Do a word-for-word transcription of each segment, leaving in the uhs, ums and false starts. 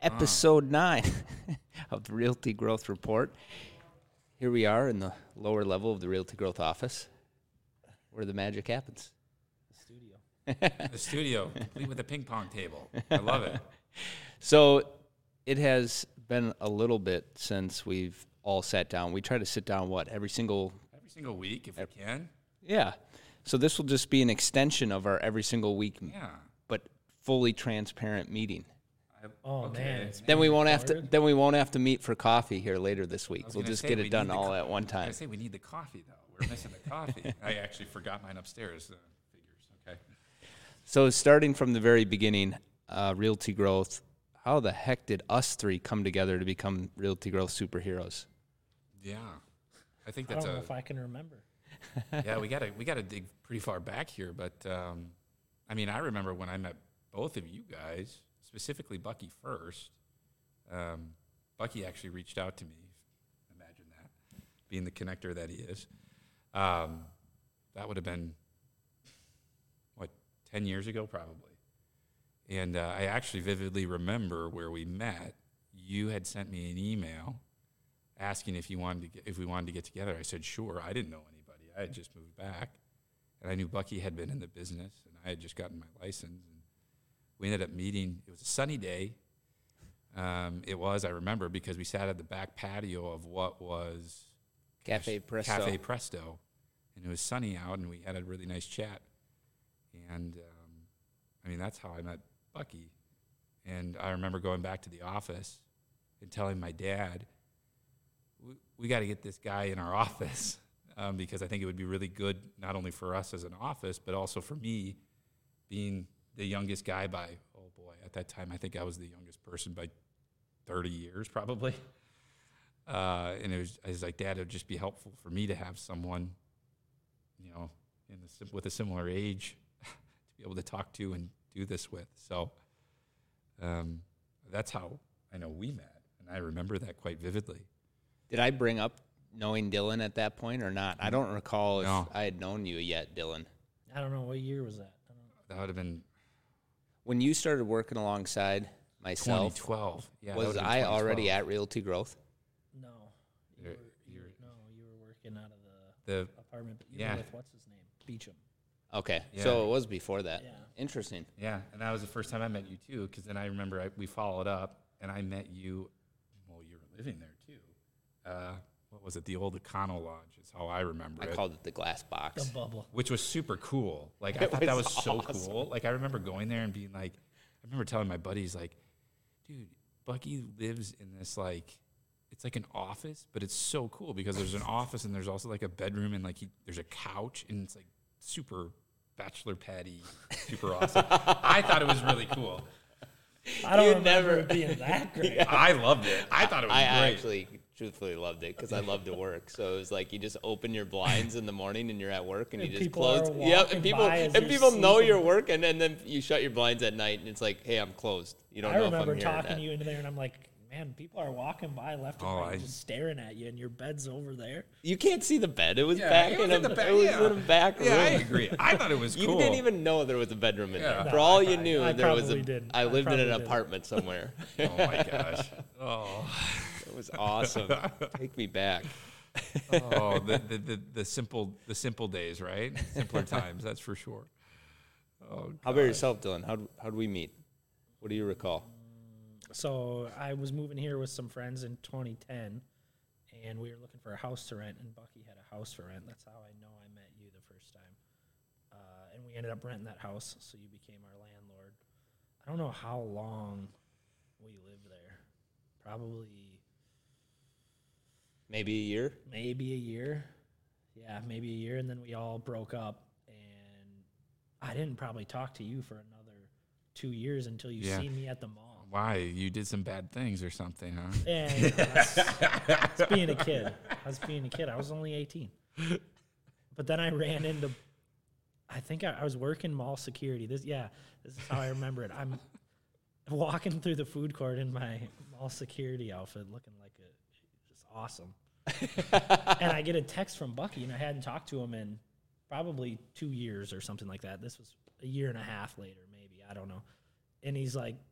episode oh. nine of the Realty Growth Report. Here we are in the lower level of the Realty Growth office, where the magic happens. The studio. The studio, complete with a ping pong table. I love it. So it has been a little bit since we've all sat down. We try to sit down, what, every single... Every single week, if we can. Yeah. So this will just be an extension of our every single week, yeah. but fully transparent meeting. I, oh okay. man! Then we won't have to. Then we won't have to meet for coffee here later this week. We'll just get it done all co- at one time. I say we need the coffee though. We're missing the coffee. I actually forgot mine upstairs. Uh, figures. Okay. So starting from the very beginning, uh, Realty Growth. How the heck did us three come together to become Realty Growth superheroes? Yeah, I think I that's don't know a. if I can remember. yeah, we gotta we gotta dig pretty far back here, but um, I mean, I remember when I met both of you guys, specifically Bucky first. Um, Bucky actually reached out to me. Imagine that, being the connector that he is. Um, that would have been what ten years ago, probably. And uh, I actually vividly remember where we met. You had sent me an email asking if you wanted to get, if we wanted to get together. I said sure. I didn't know anybody. I had just moved back, and I knew Bucky had been in the business, and I had just gotten my license. And we ended up meeting. It was a sunny day. Um, it was, I remember, because we sat at the back patio of what was Cafe Presto. Cafe Presto, and it was sunny out, and we had a really nice chat. And um, I mean, that's how I met Bucky. And I remember going back to the office and telling my dad, we, we got to get this guy in our office. Um, because I think it would be really good not only for us as an office, but also for me being the youngest guy by, oh boy, at that time I think I was the youngest person by thirty years probably. Uh, and it was, I was like, Dad, it would just be helpful for me to have someone, you know, in the, with a similar age to be able to talk to and do this with. So um, that's how I know we met, and I remember that quite vividly. Did I bring up knowing Dylan at that point or not? I don't recall if no. I had known you yet, Dylan. I don't know. What year was that? I don't know. That would have been when you started working alongside myself. twenty twelve. Yeah, was I already at Realty Growth? No. You You're, were, you you're, were, no, you were working out of the, the apartment. You yeah. were with what's his name? Beecham. Okay, Yeah. so it was before that. Yeah. Interesting. Yeah, and that was the first time I met you too, because then I remember I, we followed up, and I met you. Well, you were living there too. Uh, what was it? The old Econo Lodge is how I remember I it. called it the glass box. The bubble. Which was super cool. Like, I It thought that was was so awesome. cool. Like, I remember going there and being like, I remember telling my buddies, like, dude, Bucky lives in this, like, it's like an office, but it's so cool because there's an office and there's also, like, a bedroom and, like, he, there's a couch and it's, like, super bachelor patty, super awesome. I thought it was really cool. I don't You remember never- it being that great. I loved it. I thought it was I great. actually truthfully loved it because I love to work. So it was like you just open your blinds in the morning and you're at work and, And you just people close. are Yep, walking and people by as and you're people know sleeping. you're working, and then you shut your blinds at night and it's like, hey, I'm closed. You don't I know if I'm remember here or talking not. you into there, and I'm like, man, people are walking by left and Oh, right, I- just staring at you, and your bed's over there. You can't see the bed. It was Yeah, back it was in in a, the back, it was yeah. in a back room. Yeah, I agree. I thought it was You cool. didn't even know there was a bedroom in Yeah. there. No, For I all you probably- knew, I there was a. probably didn't. I I lived in an probably didn't. apartment somewhere. Oh, my gosh. Oh. It was awesome. Take me back. Oh, the, the, the, the simple the simple days, right? Simpler times, that's for sure. Oh, How about yourself, Dylan? How how did we meet? What do you recall? So I was moving here with some friends in twenty ten, and we were looking for a house to rent, and Bucky had a house for rent. That's how I know I met you the first time. Uh, and we ended up renting that house, so you became our landlord. I don't know how long we lived there. Probably Maybe a year. maybe a year. Yeah, maybe a year, and then we all broke up, and I didn't probably talk to you for another two years until you Yeah. seen me at the mall. Why? You did some bad things or something, huh? And you know, that's, that's being a kid. I was being a kid. I was only eighteen. But then I ran into, I think I, I was working mall security. This, yeah, this is how I remember it. I'm walking through the food court in my mall security outfit, looking like a just awesome. And I get a text from Bucky, and I hadn't talked to him in probably two years or something like that. This was a year and a half later, maybe. I don't know. And he's like,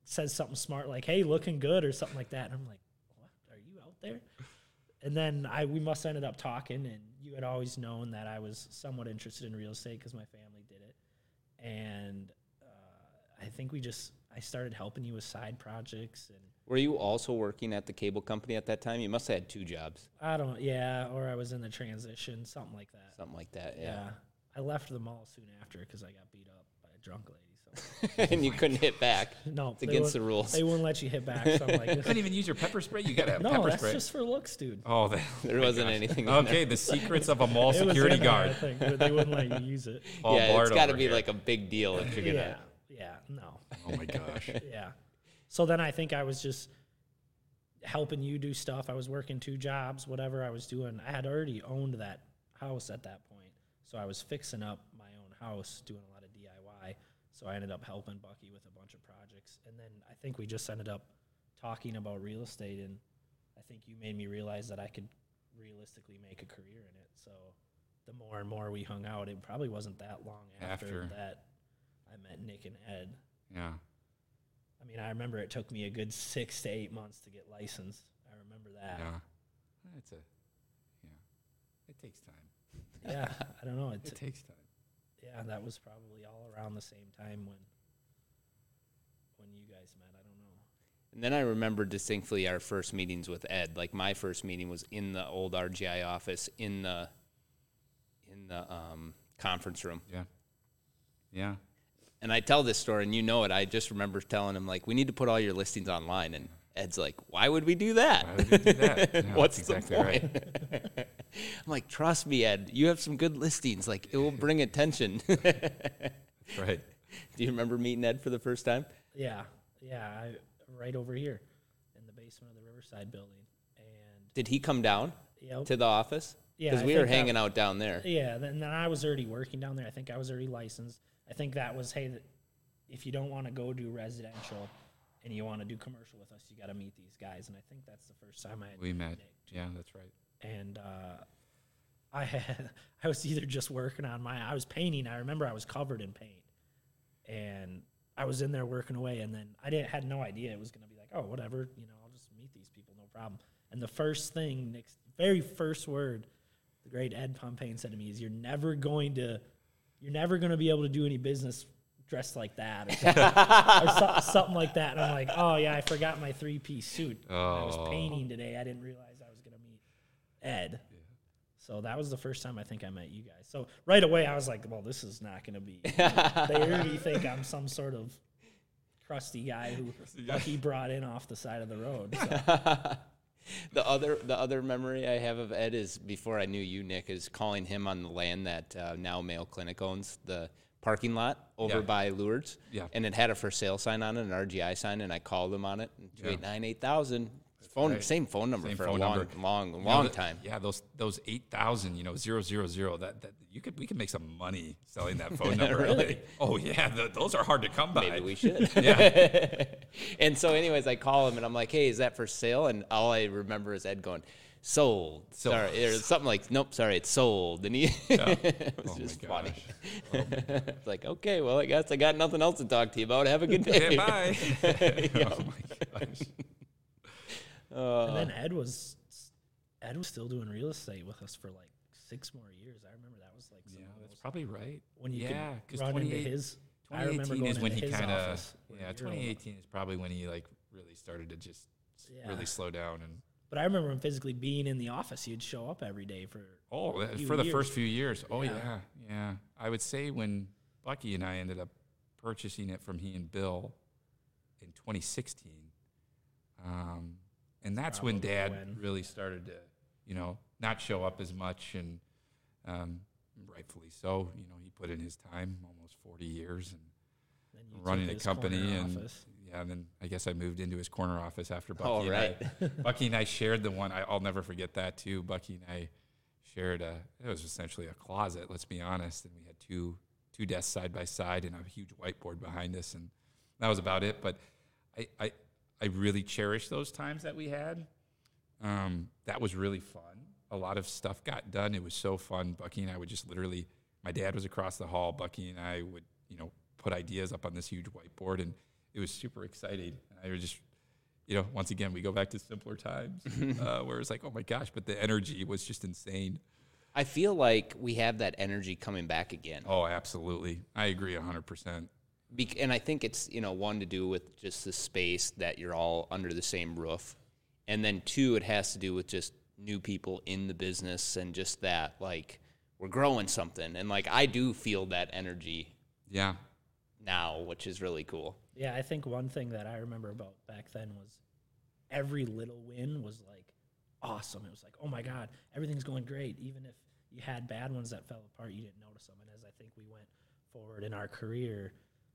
says something smart like, hey, looking good or something like that. And I'm like, what? Are you out there? And then I we must have ended up talking, and you had always known that I was somewhat interested in real estate because my family did it. And uh, I think we just, I started helping you with side projects. And Were you also working at the cable company at that time? You must have had two jobs. I don't, yeah, or I was in the transition, something like that. Something like that, yeah. Yeah. I left the mall soon after because I got beat up by a drunk lady. So And you couldn't hit back. no, It's they against the wouldn't- rules. They wouldn't let you hit back. So I'm like, You couldn't even use your pepper spray. You gotta have no, pepper that's spray. just for looks, dude. Oh, that, There wasn't anything in okay. there. The secrets of a mall It was security in there, guard. I think, but they wouldn't let you use it. All Yeah, Bart it's got to over be here. like a big deal if you're going Yeah, to. yeah, no, Oh my gosh. yeah. So then I think I was just helping you do stuff. I was working two jobs, whatever I was doing. I had already owned that house at that point, so I was fixing up my own house, doing a lot of D I Y. So I ended up helping Bucky with a bunch of projects, and then I think we just ended up talking about real estate, and I think you made me realize that I could realistically make a career in it. So the more and more we hung out, it probably wasn't that long after, After. that I met Nick and Ed. Yeah. I mean, I remember it took me a good six to eight months to get licensed. I remember that. Yeah. It's a. Yeah. It takes time. Yeah, I don't know. It, It takes time. yeah, that was probably all around the same time when when you guys met. I don't know. And then I remember distinctly our first meetings with Ed. Like my first meeting was in the old R G I office in the in the um, conference room. Yeah. Yeah. And I tell this story, and you know it. I just remember telling him, like, we need to put all your listings online. And Ed's like, why would we do that? Why would we do that? Yeah, What's that's the exactly point? right. I'm like, trust me, Ed. You have some good listings. Like, it will bring attention. Do That's right. you remember meeting Ed for the first time? Yeah, yeah, I, right over here in the basement of the Riverside building. And Did he come down yep. to the office? Yeah, Because I we were think that- hanging out down there. Yeah, then, then I was already working down there. I think I was already licensed. I think that was, hey, th- if you don't want to go do residential and you want to do commercial with us, you got to meet these guys. And I think that's the first time I had We met met. Nick. Yeah, that's right. And uh, I had, I was either just working on my, I was painting. I remember I was covered in paint, and I was in there working away. And then I didn't had no idea it was going to be like, oh, whatever, you know, I'll just meet these people, no problem. And the first thing, Nick's very first word, the great Ed Pompane said to me is, "You're never going to, you're never going to be able to do any business dressed like that," or something, or so, something like that. And I'm like, oh yeah, I forgot my three piece suit. I was Oh. painting today. I didn't realize I was going to meet Ed. So that was the first time I think I met you guys. So right away I was like, well, this is not going to be. They already think I'm some sort of crusty guy who Bucky brought in off the side of the road. So. The other the other memory I have of Ed is before I knew you, Nick, is calling him on the land that uh, now Mayo Clinic owns, the parking lot over Yeah. by Lourdes. Yeah. And it had a for sale sign on it, an R G I sign, and I called him on it. two eight nine, eight thousand Phone, right. Same phone number Same for phone a long, number. long, You know, long the- time. Yeah, those those eight thousand, you know, zero zero zero. That that you could we could make some money selling that phone number. Really? Oh yeah, the, those are hard to come by. Maybe we should. Yeah. And so, anyways, I call him and I'm like, "Hey, is that for sale?" And all I remember is Ed going, "Sold." Sold. Sorry, or something like, "Nope, sorry, it's sold." And he, Yeah. it was Oh my just funny. gosh. It's like, okay, well, I guess I got nothing else to talk to you about. Have a good day. Yeah, bye. Yeah. Oh my gosh. Uh, And then Ed was Ed was still doing real estate with us for like six more years. I remember that was like some Yeah, of that's those- probably right. when you yeah, could run into his. I remember twenty eighteen going is when into he his kind of office when yeah. you're twenty old. eighteen is probably when he like really started to just Yeah. really slow down and But I remember him physically being in the office. He'd show up every day for. oh that- few for the years. first few years. Oh Yeah. yeah, yeah. I would say when Bucky and I ended up purchasing it from he and Bill in twenty sixteen, um, and that's when Probably Dad when. really started to you know not show up as much and um, rightfully so. You know he put in his time, almost forty years, and then you running took a his company corner and office. yeah, and then I guess I moved into his corner office after Bucky. Oh, and right. I, Bucky and I shared the one. I, I'll never forget that too. Bucky and I shared a. It was essentially a closet. Let's be honest, and we had two two desks side by side and a huge whiteboard behind us, and that was about it. But I I, I really cherish those times that we had. Um, that was really fun. A lot of stuff got done. It was so fun. Bucky and I would just literally. My dad was across the hall. Bucky and I would, you know, put ideas up on this huge whiteboard, and it was super exciting. I was just, you know, once again, we go back to simpler times uh, where it's like, oh my gosh, but the energy was just insane. I feel like we have that energy coming back again. Oh, absolutely. I agree one hundred percent. Be- and I think it's, you know, one to do with just the space that you're all under the same roof. And then two, it has to do with just new people in the business and just that, like, we're growing something. And, like, I do feel that energy Yeah. now, which is really cool. Yeah, I think one thing that I remember about back then was every little win was like awesome. It was like, oh my God, everything's going great. Even if you had bad ones that fell apart, you didn't notice them. And as I think we went forward in our career,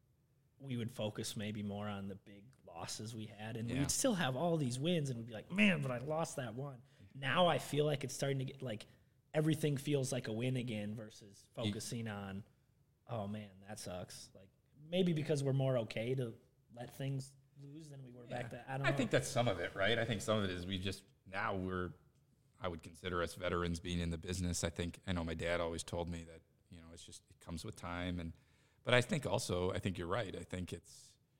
we would focus maybe more on the big losses we had. And Yeah. we'd still have all these wins and we'd be like, man, but I lost that one. Now I feel like it's starting to get like everything feels like a win again versus focusing on, oh man, that sucks. Like maybe because we're more okay to let things lose than we were Yeah. back then. I don't I know. think that's some of it, right? I think some of it is we just, now we're, I would consider us veterans being in the business. I think, I know my dad always told me that, you know, it's just, it comes with time. And, but I think also, I think you're right. I think it's,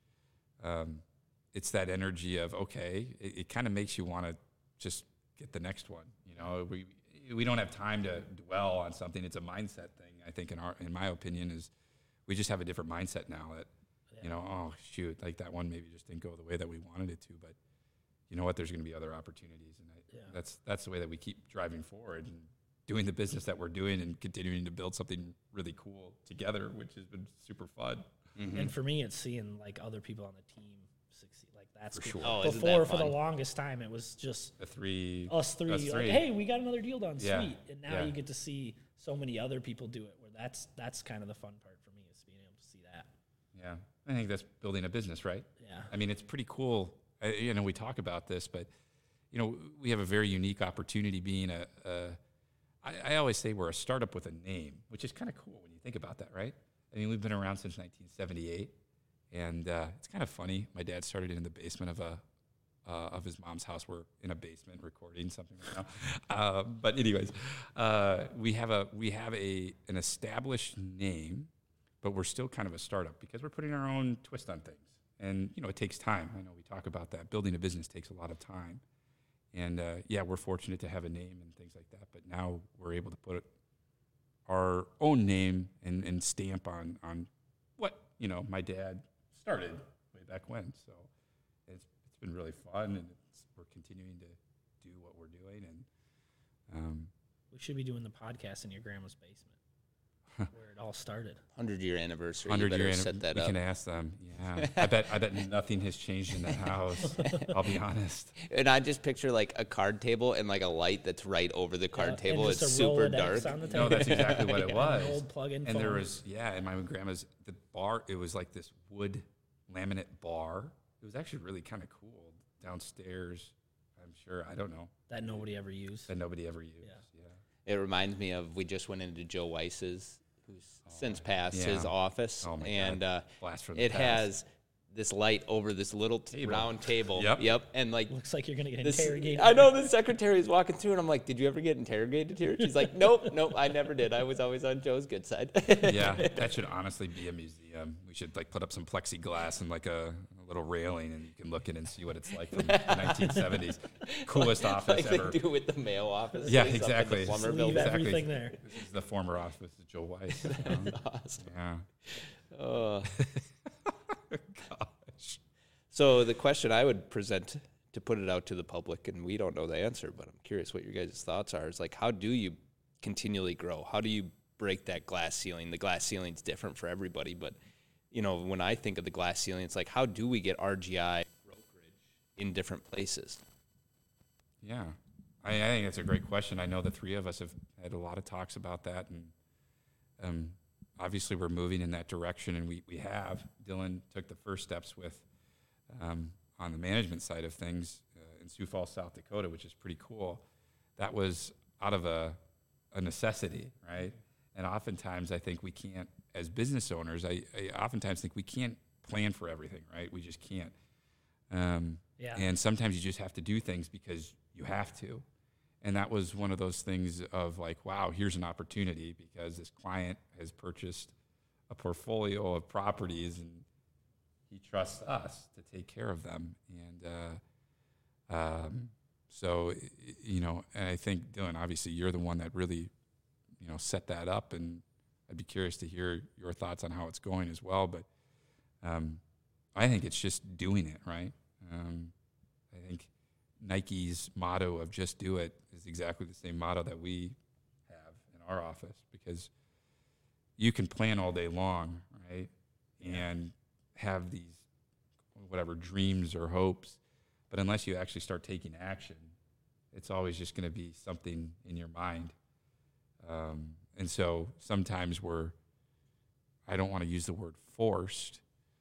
um, it's that energy of, okay, it, it kind of makes you want to just get the next one. You know, we, we don't have time to dwell on something. It's a mindset thing. I think in our, in my opinion is we just have a different mindset now that, you know, oh shoot, like that one maybe just didn't go the way that we wanted it to, but you know what, there's going to be other opportunities. And I, Yeah. that's, that's the way that we keep driving forward and doing the business that we're doing and continuing to build something really cool together, which has been super fun. Mm-hmm. And for me, it's seeing like other people on the team succeed. Like that's For cool. sure. Oh, isn't Before, that for the fun? longest time, it was just The three, us three. Us Like, three. hey, we got another deal done. Yeah. Sweet. And now Yeah. you get to see so many other people do it. Where that's that's kind of the fun part for me is being able to see that. yeah, I think that's building a business, right? Yeah. I mean, it's pretty cool. I, you know, we talk about this, but you know, we have a very unique opportunity being a. a I, I always say we're a startup with a name, which is kind of cool when you think about that, right? I mean, we've been around since nineteen seventy-eight, and uh, it's kind of funny. My dad started in the basement of a uh, of his mom's house. We're in a basement recording something right now. Uh, but anyways, uh, we have a we have a an established name, but we're still kind of a startup because we're putting our own twist on things. And, you know, it takes time. I know we talk about that. Building a business takes a lot of time. And, uh, yeah, we're fortunate to have a name and things like that. But now we're able to put our own name and, and stamp on, on what, you know, my dad started way back when. So it's it's been really fun, and it's, we're continuing to do what we're doing. And um, We should be doing the podcast in your grandma's basement where it all started. hundred-year anniversary. You hundred better year set anniversary. that We up. can ask them. Yeah, I bet. I bet nothing has changed in that house. I'll be honest. And I just picture like a card table and like a light that's right over the card Yeah, table. and It's just a super Rolodex dark. on the No, table. that's exactly what it And was. an old plug-in And there phone. was, yeah, and my grandma's, the bar, it was like this wood laminate bar. It was actually really kind of cool downstairs, I'm sure. I don't know. that nobody ever used. That nobody ever used. Yeah. Yeah. It reminds me of we just went into Joe Weiss's, who's since passed yeah. his office, Oh, my and God. uh, Blast from the it past. has this light over this little t- Table. round table. Yep. Yep. And like Looks like you're gonna get this, interrogated. I know the secretary is walking through, and I'm like, "Did you ever get interrogated here?" She's like, "Nope, nope, I never did. I was always on Joe's good side." Yeah, that should honestly be a museum. We should like put up some plexiglass and like a, a little railing, and you can look in and see what it's like from the nineteen seventies. Coolest office like ever. they do with the mail office. Yeah, up in the exactly. plumber Leave building. Exactly. everything there. This is the former office of Joe Weiss. Um, Awesome. yeah. Oh. Gosh. So the question I would present to put it out to the public, and we don't know the answer, but I'm curious what your guys' thoughts are, is like, how do you continually grow? How do you break that glass ceiling? The glass ceiling's different for everybody, but, you know, when I think of the glass ceiling, it's like, how do we get R G I brokerage in different places? Yeah, I, I think that's a great question. I know the three of us have had a lot of talks about that, and um, obviously we're moving in that direction, and we, we have. Dylan took the first steps with um, on the management side of things uh, in Sioux Falls, South Dakota, which is pretty cool. That was out of a, a necessity, right? And oftentimes I think we can't, as business owners, I, I oftentimes think we can't plan for everything, right? We just can't. Um, Yeah. And sometimes you just have to do things because you have to. And that was one of those things of like, wow, here's an opportunity because this client has purchased a portfolio of properties and he trusts us to take care of them. And uh, um, so, you know, and I think, Dylan, obviously you're the one that really, you know, set that up, and I'd be curious to hear your thoughts on how it's going as well. But um, I think it's just doing it, right? Um, I think Nike's motto of just do it is exactly the same motto that we have in our office, because you can plan all day long, right? And have these whatever dreams or hopes, but unless you actually start taking action, it's always just going to be something in your mind. Um, and so sometimes we're, I don't want to use the word forced,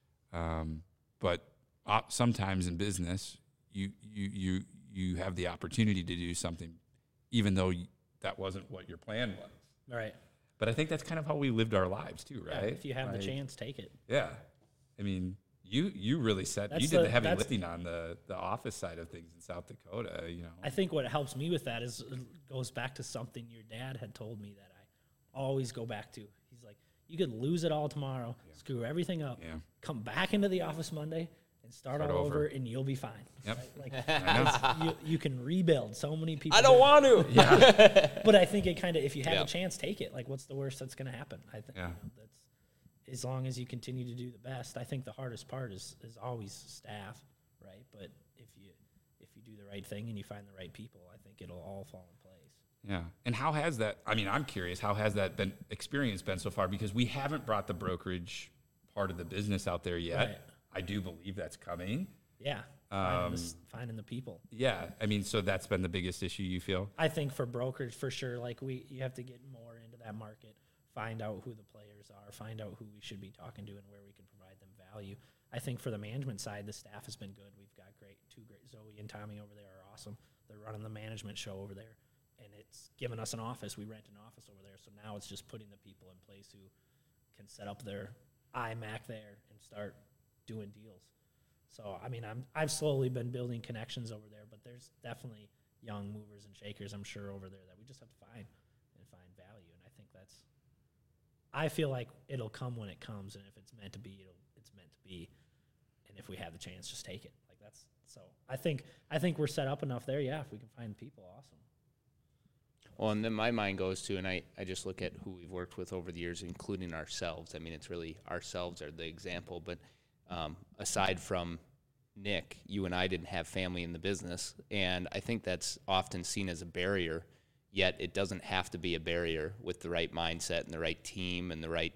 um, but uh, sometimes in business, you, you, you, you have the opportunity to do something, even though you, that wasn't what your plan was. Right. But I think that's kind of how we lived our lives too, right? Yeah, if you have like, the chance, take it. Yeah. I mean, you you really said, That's you did the- the heavy that's- lifting on the, the office side of things in South Dakota, you know. I think what helps me with that is it goes back to something your dad had told me that I always go back to. He's like, you could lose it all tomorrow, screw everything up, Yeah. come back into the office Monday and start, Start all over. over. and you'll be fine. Yep. Right? Like I know. you, you can rebuild. So many people. I don't do. want to. Yeah. But I think it kind of, if you have Yeah. a chance, take it. Like, what's the worst that's going to happen? I think Yeah. you know, that's as long as you continue to do the best. I think the hardest part is is always staff, right? But if you if you do the right thing and you find the right people, I think it'll all fall in place. Yeah. And how has that, I mean, I'm curious, how has that been experience been so far? Because we haven't brought the brokerage part of the business out there yet. Right. I do believe that's coming. Yeah, finding, Um, the, s- finding the people. Yeah. I mean, so that's been the biggest issue you feel? I think for brokerage, for sure, like we, you have to get more into that market, find out who the players are, find out who we should be talking to and where we can provide them value. I think for the management side, the staff has been good. We've got great, two great, Zoe and Tommy over there are awesome. They're running the management show over there, and it's given us an office. We rent an office over there, so now it's just putting the people in place who can set up their iMac there and start doing deals. So, I mean, I'm, I've slowly been building connections over there, but there's definitely young movers and shakers, I'm sure, over there that we just have to find and find value. And I think that's, I feel like it'll come when it comes, and if it's meant to be, it'll, it's meant to be. And if we have the chance, just take it. Like that's, so I think, I think we're set up enough there. Yeah, if we can find people, awesome. Well, and then my mind goes to, and I, I just look at who we've worked with over the years, including ourselves. I mean, it's really ourselves are the example. But um, aside from Nick, you and I didn't have family in the business. And I think that's often seen as a barrier, yet it doesn't have to be a barrier with the right mindset and the right team and the right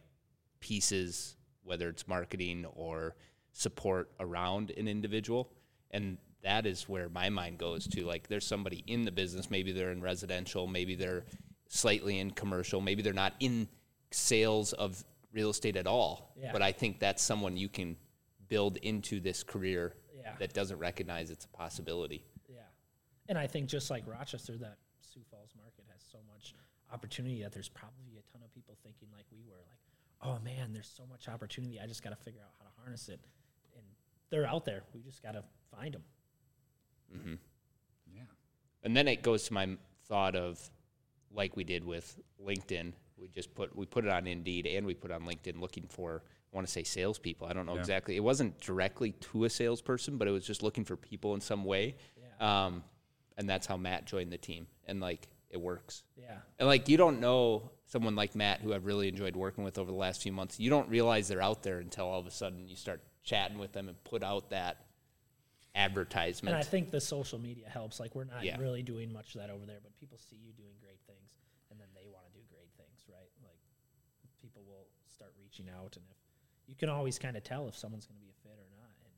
pieces, whether it's marketing or support around an individual. And that is where my mind goes to. Like, there's somebody in the business, maybe they're in residential, maybe they're slightly in commercial, maybe they're not in sales of real estate at all. Yeah. But I think that's someone you can build into this career Yeah. that doesn't recognize it's a possibility. Yeah. And I think just like Rochester, that Sioux Falls market has so much opportunity that there's probably a ton of people thinking like we were, like, oh man, there's so much opportunity. I just got to figure out how to harness it. And they're out there. We just got to find them. Mm-hmm. Yeah. And then it goes to my thought of, like we did with LinkedIn, we just put we put it on Indeed and we put it on LinkedIn looking for, I want to say salespeople. I don't know Yeah. exactly. It wasn't directly to a salesperson, but it was just looking for people in some way. Yeah. Um, and that's how Matt joined the team. And like, it works. Yeah. And like, you don't know someone like Matt, who I've really enjoyed working with over the last few months. You don't realize they're out there until all of a sudden you start chatting with them and put out that advertisement. And I think the social media helps. Like, we're not Yeah. really doing much of that over there, but people see you doing great things, and then they want to do great things, right? Like, people will start reaching out, and if you can always kind of tell if someone's going to be a fit or not. And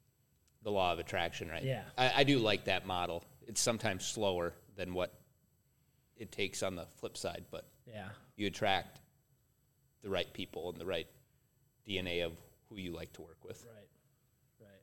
The law of attraction, right? Yeah. I, I do like that model. It's sometimes slower than what it takes on the flip side, but yeah, you attract the right people and the right D N A of who you like to work with. right, right.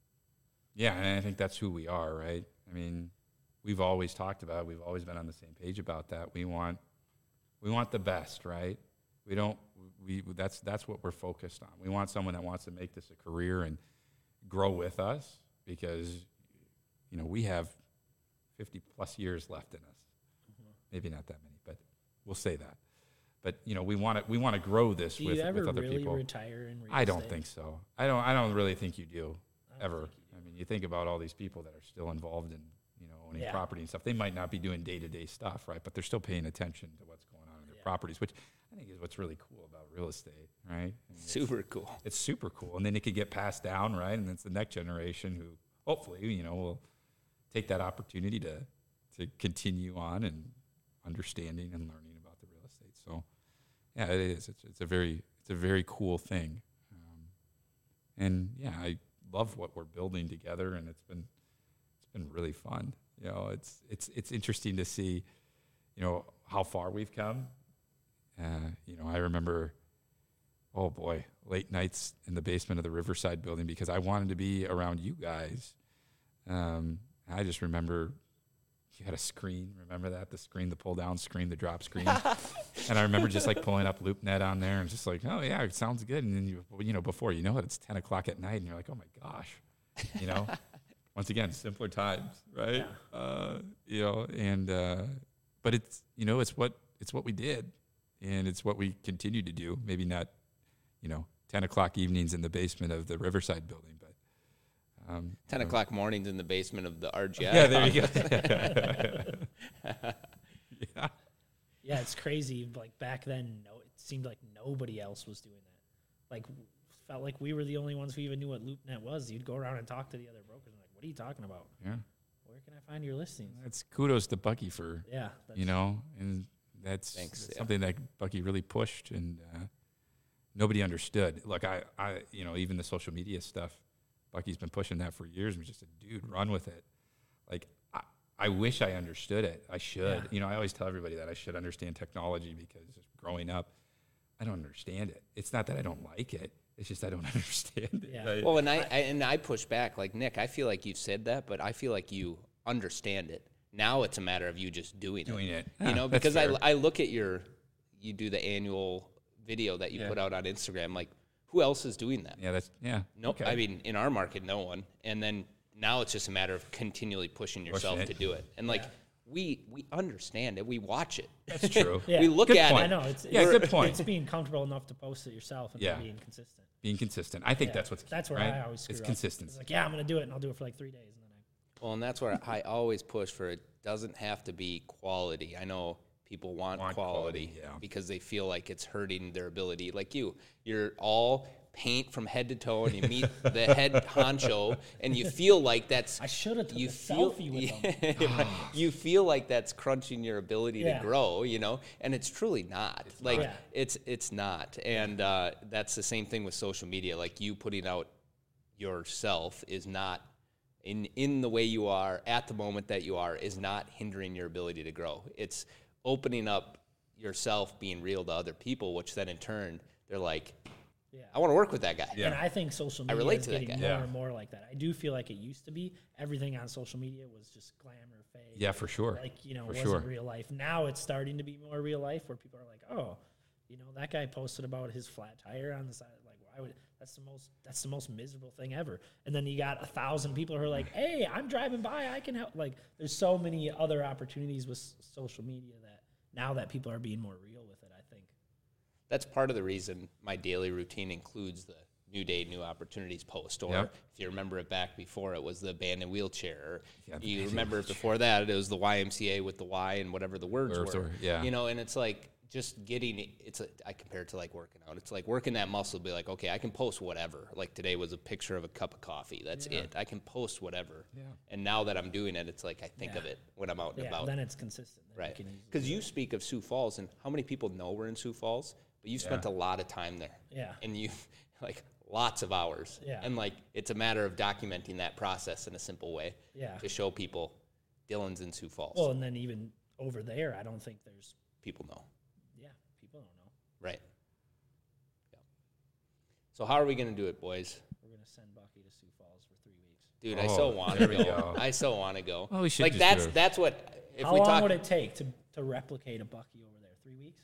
Yeah, and I think that's who we are, right? I mean, we've always talked about it. We've always been on the same page about that. We want, we want the best, right? We don't. We that's that's what we're focused on. We want someone that wants to make this a career and grow with us, because, you know, we have fifty plus years left in us. Mm-hmm. Maybe not that many, but we'll say that. But you know, we want to we want to grow this Do with, you ever with other really people. retire in real I don't estate? think so. I don't. I don't really think you do I don't ever. think you I mean, you think about all these people that are still involved in you know owning Yeah. property and stuff. They might not be doing day to day stuff, right? But they're still paying attention to what's going on in their Yeah. properties, which I think is what's really cool about real estate, right? I mean, it's- Super cool. it's super cool. And then it could get passed down, right? And it's the next generation who hopefully, you know, will take that opportunity to to continue on and understanding and learning about the real estate. So yeah, it is. It's it's a very it's a very cool thing. Um, and yeah, I love what we're building together, and it's been it's been really fun. You know, it's it's it's interesting to see, you know, how far we've come. Uh, you know, I remember oh boy, late nights in the basement of the Riverside building because I wanted to be around you guys. Um, I just remember you had a screen. Remember that? The screen, the pull down screen, the drop screen. And I remember just like pulling up LoopNet on there and just like, oh yeah, it sounds good. And then you, you know, before you know it, it's ten o'clock at night and you're like, oh my gosh, you know, once again, simpler times, right? Yeah. Uh, you know, and, uh, but it's, you know, it's what, it's what we did and it's what we continue to do. Maybe not, you know, ten o'clock evenings in the basement of the Riverside building, but um, ten o'clock mornings in the basement of the R G I. yeah, there you go. yeah, Yeah, it's crazy. Like back then, no, it seemed like nobody else was doing that. Like, felt like we were the only ones who even knew what LoopNet was. You'd go around and talk to the other brokers and like, what are you talking about? yeah. Where can I find your listings? That's kudos to Bucky for Yeah, that's, you know, and that's, Thanks, that's yeah. something that Bucky really pushed, and uh, nobody understood. Look, I, I, you know, even the social media stuff, Bucky's been pushing that for years. And was just a dude, run with it. Like, I, I wish I understood it. I should. Yeah. You know, I always tell everybody that I should understand technology because growing up, I don't understand it. It's not that I don't like it. It's just I don't understand it. Yeah. I- Well, and I, I and I push back like Nick. I feel like you've said that, but I feel like you understand it. Now it's a matter of you just doing, doing it. You Yeah, know, that's because I, fair. I look at your, you do the annual video that you Yeah. put out on Instagram. Like, who else is doing that? yeah, that's yeah. No, okay. I mean, in our market, no one. And then now it's just a matter of continually pushing yourself it. to do it. And like, Yeah. we we understand it. We watch it. That's true. Yeah. We look Good at point. I it. know it's Yeah, it's, good point. It's being comfortable enough to post it yourself and Yeah. then being consistent. Being consistent. I think Yeah, that's what's key, that's where right? I always screw It's up. consistency. It's like, yeah, I'm gonna do it, and I'll do it for like three days, and then I. Well, and that's where I always push for it doesn't have to be quality. I know people want, Want quality, quality, yeah. because they feel like it's hurting their ability. Like you, you're all paint from head to toe, and you meet the head honcho, and you feel like that's I should have took you a feel selfie with them. right. you feel like that's crunching your ability Yeah. to grow, you know, and it's truly not. like not. Yeah. it's it's not, and uh, that's the same thing with social media. Like you putting out yourself is not in in the way you are at the moment that you are is not hindering your ability to grow. It's opening up yourself, being real to other people, which then in turn they're like, Yeah. I want to work with that guy. Yeah. And I think social I media relate is to that getting guy. more Yeah. and more like that. I do feel like it used to be everything on social media was just glamour, fake. Yeah, for sure. Like, you know, For wasn't sure. real life. Now it's starting to be more real life where people are like, oh, you know, that guy posted about his flat tire on the side. Like, why would that's the most that's the most miserable thing ever. And then you got a thousand people who are like, hey, I'm driving by, I can help. Like, there's so many other opportunities with s- social media that now that people are being more real with it, I think. That's part of the reason my daily routine includes the New Day, New Opportunities post. Or Yep. if you remember it back before, it was the abandoned wheelchair. Or Yeah, the you abandoned remember it before that, it was the Y M C A with the Y and whatever the words Words were. were, yeah. You know, and it's like just getting it- it's a, I compare it to like working out. It's like working that muscle, be like, okay, I can post whatever. Like today was a picture of a cup of coffee. That's it. I can post whatever. Yeah. And now that I'm doing it, it's like I think Yeah. of it when I'm out and Yeah, about. then it's consistent. Then you Right. can easily Because do you it. speak of Sioux Falls, and how many people know we're in Sioux Falls? But you spent Yeah. a lot of time there. Yeah. And you, like, lots of hours. Yeah. And, like, it's a matter of documenting that process in a simple way. Yeah. To show people Dylan's in Sioux Falls. Well, and then even over there, I don't think there's, people know. yeah, people don't know. Right. Yeah. So how are we going to do it, boys? We're going to send Bucky to Sioux Falls for three weeks. Dude, I Oh, so want to there we go. go. I so want to go. Well, we should like, just that's do it. that's what, if How we long talk. would it take to, to replicate a Bucky over there? Three weeks?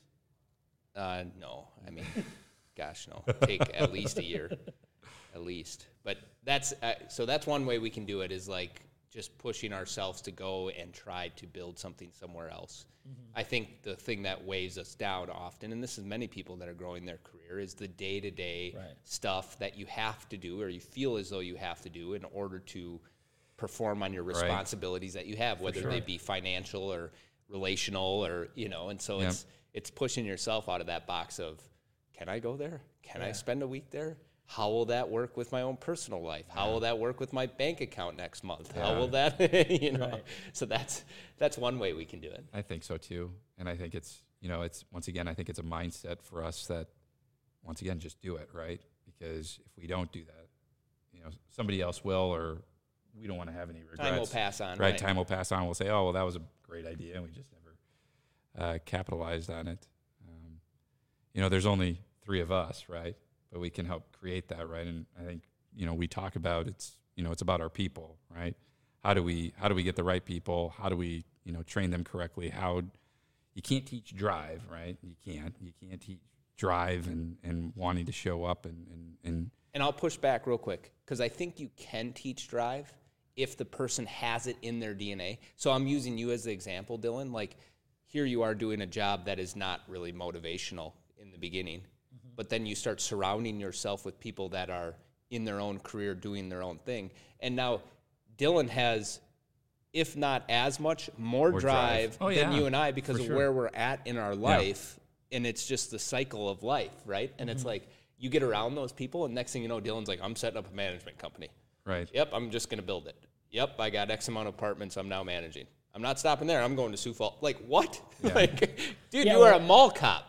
Uh, no, I mean, gosh, no. Take at least a year, at least. But that's uh, so. That's one way we can do it. Is like just pushing ourselves to go and try to build something somewhere else. Mm-hmm. I think the thing that weighs us down often, and this is many people that are growing their career, is the day-to-day Right. stuff that you have to do or you feel as though you have to do in order to perform on your responsibilities that you have, whether sure. they be financial or relational or, you know, and so Yep. it's it's pushing yourself out of that box of, can I go there? Can I Yeah. spend a week there? How will that work with my own personal life? How will that work with my bank account next month? How Yeah. will that, you know? Right. So that's that's one way we can do it. I think so too. And I think it's, you know, it's, once again, I think it's a mindset for us that, once again, just do it, right? Because if we don't do that, you know, somebody else will, or we don't want to have any regrets. Time will pass on, Right, right? time will pass on. We'll say, oh, well, that was a great idea, and we just never uh, capitalized on it. Um, you know, there's only three of us, right? But we can help create that, right? And I think, you know, we talk about it's, you know, it's about our people, right? How do we, how do we get the right people? How do we, you know, train them correctly? How, you can't teach drive, right? You can't, you can't teach drive and, and wanting to show up and, and, and And I'll push back real quick because I think you can teach drive if the person has it in their D N A. So I'm using you as the example, Dylan. Like, here you are doing a job that is not really motivational in the beginning, mm-hmm. but then you start surrounding yourself with people that are in their own career doing their own thing. And now Dylan has, if not as much, more, More drive, drive. Oh, than yeah, you and I because for of sure. where we're at in our life. And it's just the cycle of life, right? And Mm-hmm. it's like, you get around those people, and next thing you know, Dylan's like, I'm setting up a management company. right. Yep, I'm just going to build it. Yep, I got X amount of apartments I'm now managing. I'm not stopping there. I'm going to Sioux Falls. Like, what? Yeah. like, dude, Yeah, you are well- a mall cop.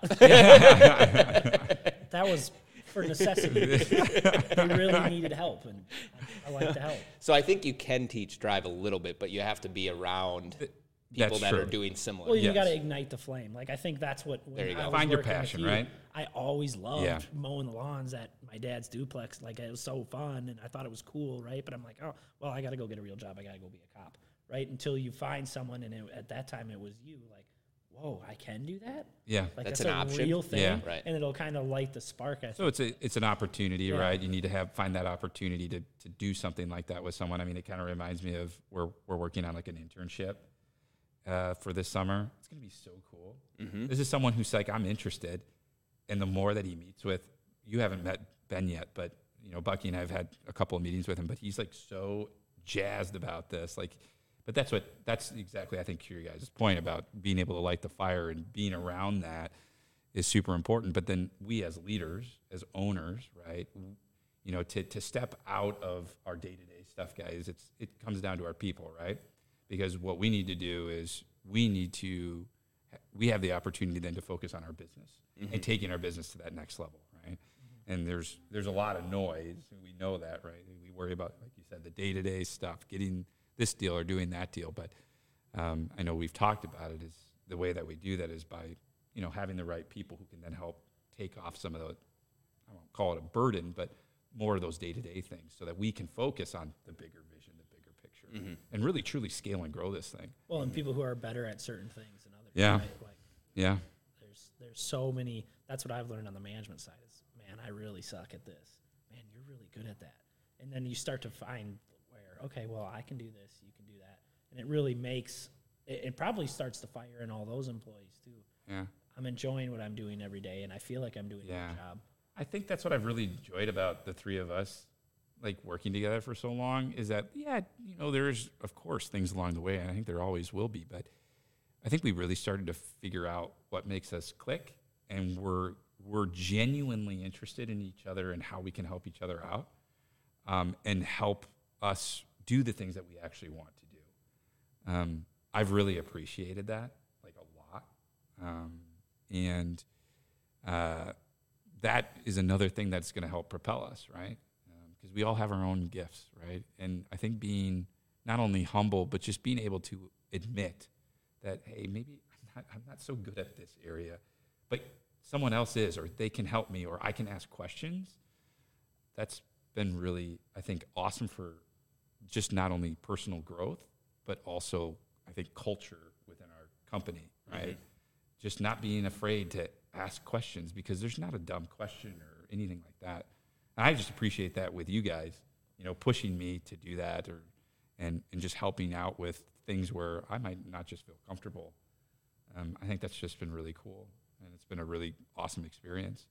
That was for necessity. They really needed help, and I, I like the help. So I think you can teach drive a little bit, but you have to be around people That's that true. are doing similar. Well, you Yes. got to ignite the flame. Like, I think that's what when There you I go. was Find your working with passion, you, right? I always loved Yeah. mowing the lawns at my dad's duplex. Like, it was so fun, and I thought it was cool, right? But I'm like, oh, well, I got to go get a real job. I got to go be a cop, right? Until you find someone, and it, at that time it was you. Like, whoa, I can do that. Yeah. Like, That's that's, an a option. real thing, Yeah. Right. and it'll kind of light the spark. I think. So it's a it's an opportunity, Yeah. right? You need to have find that opportunity to to do something like that with someone. I mean, it kind of reminds me of we're we're working on like an internship uh, for this summer. It's gonna be so cool. Mm-hmm. This is someone who's like, I'm interested, and the more that he meets with, you haven't met Ben yet, but you know, Bucky and I have had a couple of meetings with him, but he's like so jazzed about this, like. But that's what that's exactly I think your guys' point about being able to light the fire and being around that is super important. But then we as leaders, as owners, right, you know, to, to step out of our day-to-day stuff, guys, it's it comes down to our people, right? Because what we need to do is we need to we have the opportunity then to focus on our business Mm-hmm. and taking our business to that next level, right? And there's there's a lot of noise, and we know that, right? We worry about, like you said, the day-to-day stuff, getting this deal or doing that deal. But um, I know we've talked about it, is the way that we do that is by, you know, having the right people who can then help take off some of the, I won't call it a burden, but more of those day-to-day things so that we can focus on the bigger vision, the bigger picture, Mm-hmm. and really truly scale and grow this thing. Well, and people who are better at certain things than others. Yeah. Right? Like, Yeah. there's there's so many. That's what I've learned on the management side. Is, man, I really suck at this. Man, you're really good at that. And then you start to find where, okay, well, I can do this, you can do that, and it really makes it, it probably starts the fire in all those employees too. Yeah. I'm enjoying what I'm doing every day, and I feel like I'm doing Yeah. a good job. I think that's what I've really enjoyed about the three of us, like working together for so long, is that, yeah, you know, there's, of course, things along the way, and I think there always will be, but I think we really started to figure out what makes us click, and we're we're genuinely interested in each other and how we can help each other out, um, and help us do the things that we actually want to do. Um, I've really appreciated that, like a lot, um, and uh, that is another thing that's going to help propel us, right? Because we all have our own gifts, right? And I think being not only humble, but just being able to admit that, hey, maybe I'm not, I'm not so good at this area, but someone else is, or they can help me, or I can ask questions. That's been really, I think, awesome for just not only personal growth, but also, I think, culture within our company, right? Mm-hmm. Just not being afraid to ask questions, because there's not a dumb question or anything like that. And I just appreciate that with you guys, you know, pushing me to do that, or and, and just helping out with things where I might not just feel comfortable. Um, I think that's just been really cool, and it's been a really awesome experience.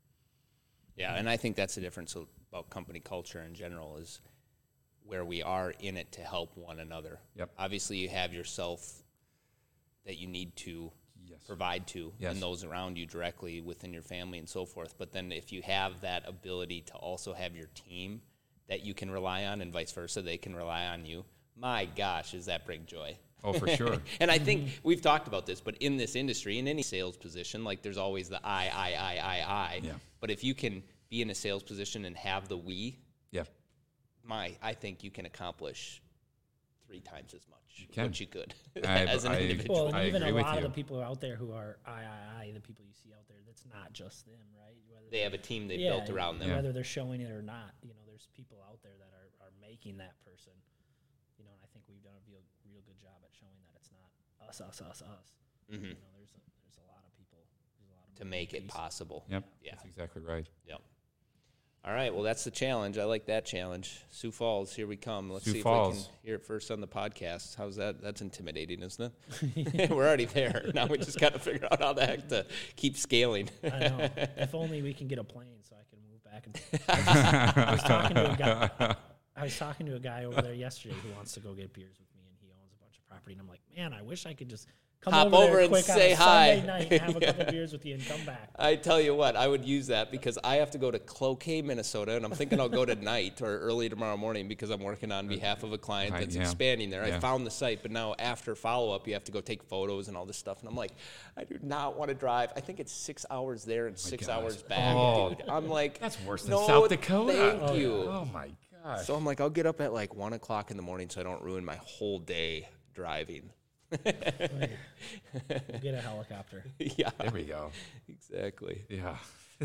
Yeah, and I think that's the difference about company culture in general is where we are in it to help one another. Yep. Obviously, you have yourself that you need to Yes. provide to Yes. and those around you directly within your family and so forth. But then if you have that ability to also have your team that you can rely on and vice versa, they can rely on you, my gosh, does that bring joy. Oh, for sure. And I think we've talked about this, but in this industry, in any sales position, like there's always the I, I, I, I, I. Yeah. But if you can be in a sales position and have the we, Yeah. my, I think you can accomplish three times as much You can. what you could I- as an I- individual. Well, and I even a agree with lot of you. the people out there who are I, I, I, the people you see out there, that's not just them, right? Whether They have a team they yeah, built around them. Yeah. Whether they're showing it or not, you know, there's people out there that are, are making that person. You know, and I think we've done a real, real good job at showing that it's not us, us, us, us. Mhm. You know, there's a, there's a lot of people there's a lot of To moving make it pieces. possible. Yep. Yeah. That's exactly right. Yep. All right. Well, that's the challenge. I like that challenge. Sioux Falls, here we come. Let's Sioux see if Falls. we can hear it first on the podcast. How's that? That's intimidating, isn't it? We're already there. Now we just got to figure out how the heck to keep scaling. I know. If only we can get a plane so I can move back and I was, I was talking to a guy. I was talking to a guy over there yesterday who wants to go get beers with me, and he owns a bunch of property. And I'm like, man, I wish I could just come Hop over, over there and quick say on a hi. Sunday night and have a couple beers with you and come back. I tell you what, I would use that because I have to go to Cloquet, Minnesota, and I'm thinking I'll go tonight or early tomorrow morning because I'm working on behalf of a client Right, that's yeah. expanding there. I Yeah. found the site, but now after follow-up, you have to go take photos and all this stuff. And I'm like, I do not want to drive. I think it's six hours there and six gosh. hours back, Oh. dude. I'm like, That's worse than no, South Dakota. thank Oh, you. Oh, my gosh. So I'm like, I'll get up at like one o'clock in the morning so I don't ruin my whole day driving. We'll get a helicopter. Yeah, There we go. exactly. Yeah.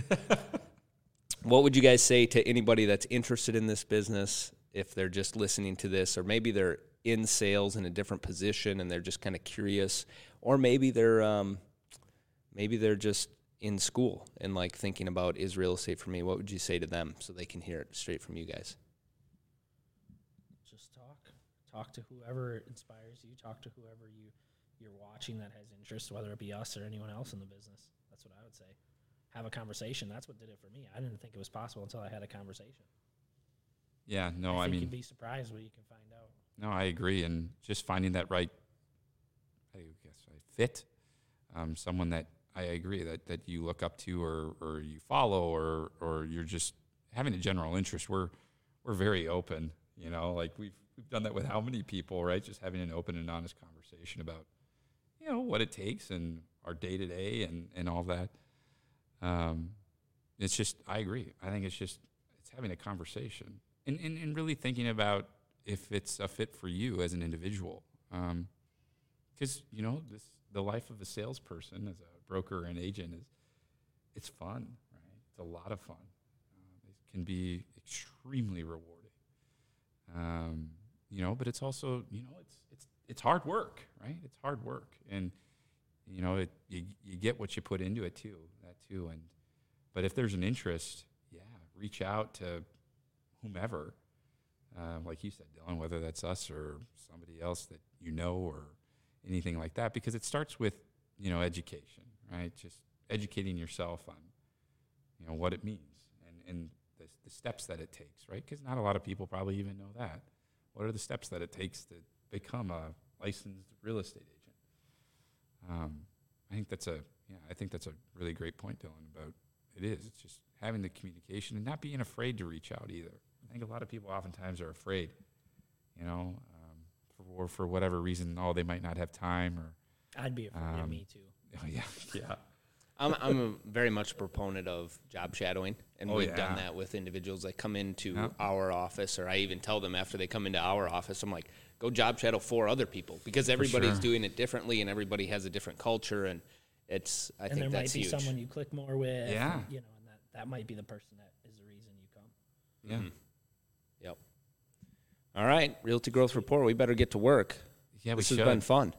What would you guys say to anybody that's interested in this business if they're just listening to this, or maybe they're in sales in a different position and they're just kind of curious, or maybe they're um, maybe they're just in school and like thinking about, is real estate for me? What would you say to them so they can hear it straight from you guys? Just talk. Talk to whoever inspires you. Talk to whoever you, you're watching that has interest, whether it be us or anyone else in the business. That's what I would say. Have a conversation. That's what did it for me. I didn't think it was possible until I had a conversation. Yeah, no, I I, think mean, you'd be surprised what you can find out. no, I agree. And just finding that right, I guess, right fit, um, someone that I agree that, that you look up to or, or you follow or, or you're just having a general interest. We're, we're very open, you know, like we've, we've done that with how many people, right? Just having an open and honest conversation about, you know, what it takes and our day to day and, and all that. Um, it's just, I agree. I think it's just, it's having a conversation and, and, and really thinking about if it's a fit for you as an individual. Um, cause you know, this, the life of a salesperson as a broker and agent is, it's fun, right? It's a lot of fun. Uh, it can be extremely rewarding. Um, you know, but it's also, you know, it's, it's, it's hard work, right? It's hard work. And, you know, it, you, you get what you put into it too, that too. And, but if there's an interest, yeah, reach out to whomever, uh, like you said, Dylan, whether that's us or somebody else that you know or anything like that, because it starts with, you know, education, right? Just educating yourself on, you know, what it means and, and the, the steps that it takes, right? Because not a lot of people probably even know that. What are the steps that it takes to become a licensed real estate agent? Um, I think that's a yeah. I think that's a really great point, Dylan. About it is. It's just having the communication and not being afraid to reach out either. I think a lot of people oftentimes are afraid, you know, um, for, or for whatever reason. Oh, they might not have time, or I'd be afraid of Um, me too. oh, yeah, yeah, I'm I'm a very much a proponent of job shadowing, and Oh, we've yeah. done that with individuals that come into Yep. our office, or I even tell them after they come into our office, I'm like, go job shadow four other people because everybody's sure. doing it differently, and everybody has a different culture, and it's I and think there that's might be huge. someone you click more with. Yeah. and, you know, and that, that might be the person that is the reason you come. yeah. Mhm. Yep. All right, Realty Growth Report. We better get to work. Yeah, we This has should. been fun.